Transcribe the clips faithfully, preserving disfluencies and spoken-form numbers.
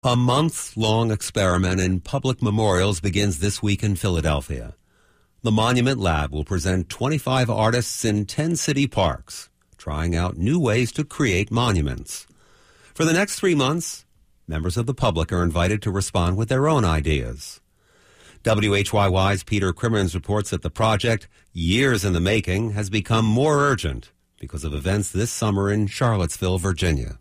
A month-long experiment in public memorials begins this week in Philadelphia. The Monument Lab will present twenty-five artists in ten city parks, trying out new ways to create monuments. For the next three months, members of the public are invited to respond with their own ideas. W H Y Y's Peter Crimmins reports that the project, years in the making, has become more urgent because of events this summer in Charlottesville, Virginia.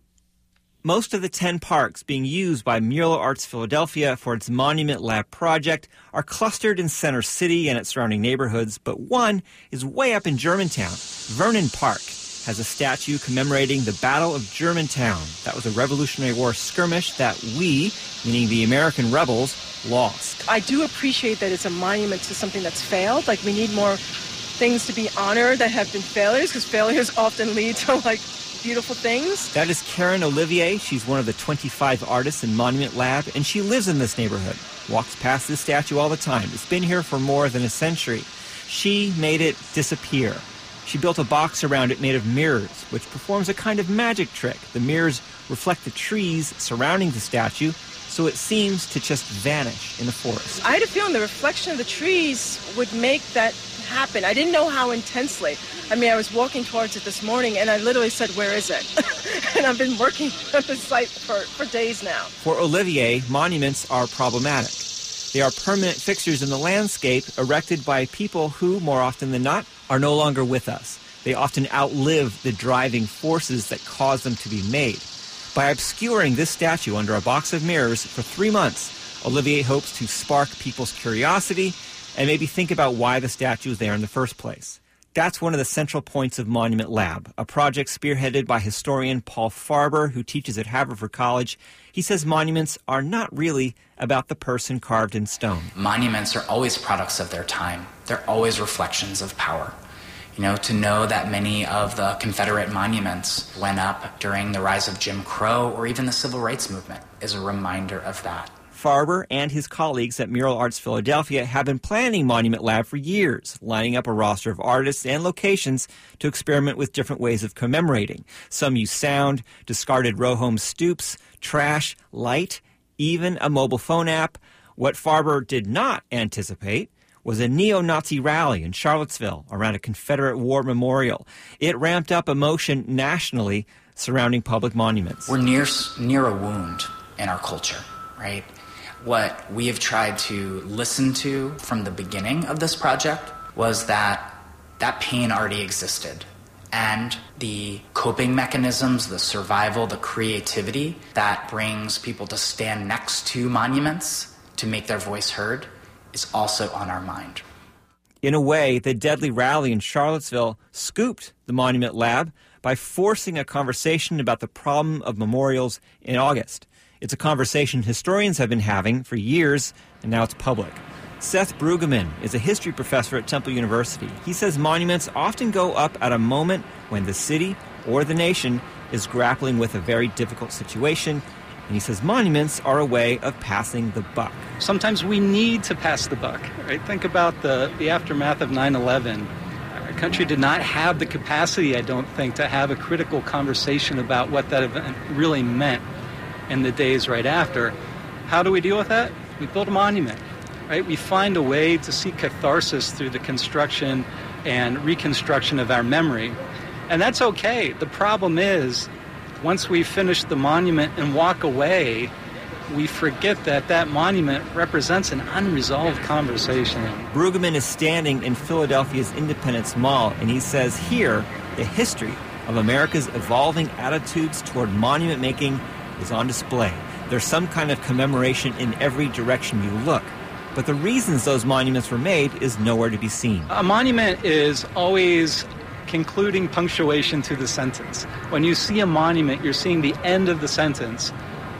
Most of the ten parks being used by Mural Arts Philadelphia for its Monument Lab project are clustered in Center City and its surrounding neighborhoods, but one is way up in Germantown. Vernon Park has a statue commemorating the Battle of Germantown. That was a Revolutionary War skirmish that we, meaning the American rebels, lost. I do appreciate that it's a monument to something that's failed. Like, we need more things to be honored that have been failures, because failures often lead to, like, beautiful things. That is Karen Olivier. She's one of the twenty-five artists in Monument Lab, and she lives in this neighborhood. Walks past this statue all the time. It's been here for more than a century. She made it disappear. She built a box around it made of mirrors, which performs a kind of magic trick. The mirrors reflect the trees surrounding the statue, so it seems to just vanish in the forest. I had a feeling the reflection of the trees would make that happen. I didn't know how intensely. I mean, I was walking towards it this morning, and I literally said, where is it? And I've been working at the site for, for days now. For Olivier, monuments are problematic. They are permanent fixtures in the landscape erected by people who, more often than not, are no longer with us. They often outlive the driving forces that cause them to be made. By obscuring this statue under a box of mirrors for three months, Olivier hopes to spark people's curiosity and maybe think about why the statue is there in the first place. That's one of the central points of Monument Lab, a project spearheaded by historian Paul Farber, who teaches at Haverford College. He says monuments are not really about the person carved in stone. Monuments are always products of their time. They're always reflections of power. You know, to know that many of the Confederate monuments went up during the rise of Jim Crow or even the Civil Rights Movement is a reminder of that. Farber and his colleagues at Mural Arts Philadelphia have been planning Monument Lab for years, lining up a roster of artists and locations to experiment with different ways of commemorating. Some use sound, discarded row home stoops, trash, light, even a mobile phone app. What Farber did not anticipate was a neo-Nazi rally in Charlottesville around a Confederate War memorial. It ramped up emotion nationally surrounding public monuments. We're near, near a wound in our culture, right? What we have tried to listen to from the beginning of this project was that that pain already existed. And the coping mechanisms, the survival, the creativity that brings people to stand next to monuments to make their voice heard is also on our mind. In a way, the deadly rally in Charlottesville scooped the Monument Lab by forcing a conversation about the problem of memorials in August. It's a conversation historians have been having for years, and now it's public. Seth Brueggemann is a history professor at Temple University. He says monuments often go up at a moment when the city or the nation is grappling with a very difficult situation, and he says monuments are a way of passing the buck. Sometimes we need to pass the buck, right? Think about the, the aftermath of nine eleven. Our country did not have the capacity, I don't think, to have a critical conversation about what that event really meant in the days right after. How do we deal with that? We build a monument, right? We find a way to seek catharsis through the construction and reconstruction of our memory. And that's okay. The problem is, once we finish the monument and walk away, we forget that that monument represents an unresolved conversation. Brueggemann is standing in Philadelphia's Independence Mall, and he says here, the history of America's evolving attitudes toward monument making is on display. There's some kind of commemoration in every direction you look, but the reasons those monuments were made is nowhere to be seen. A monument is always concluding punctuation to the sentence. When you see a monument, you're seeing the end of the sentence,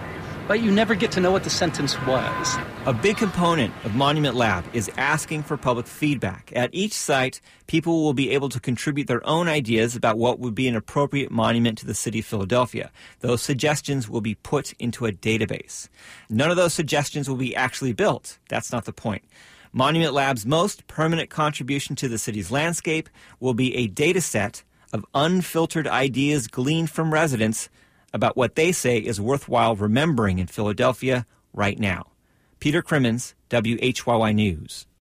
but you never get to know what the sentence was. A big component of Monument Lab is asking for public feedback. At each site, people will be able to contribute their own ideas about what would be an appropriate monument to the city of Philadelphia. Those suggestions will be put into a database. None of those suggestions will be actually built. That's not the point. Monument Lab's most permanent contribution to the city's landscape will be a data set of unfiltered ideas gleaned from residents about what they say is worthwhile remembering in Philadelphia right now. Peter Crimmins, W H Y Y News.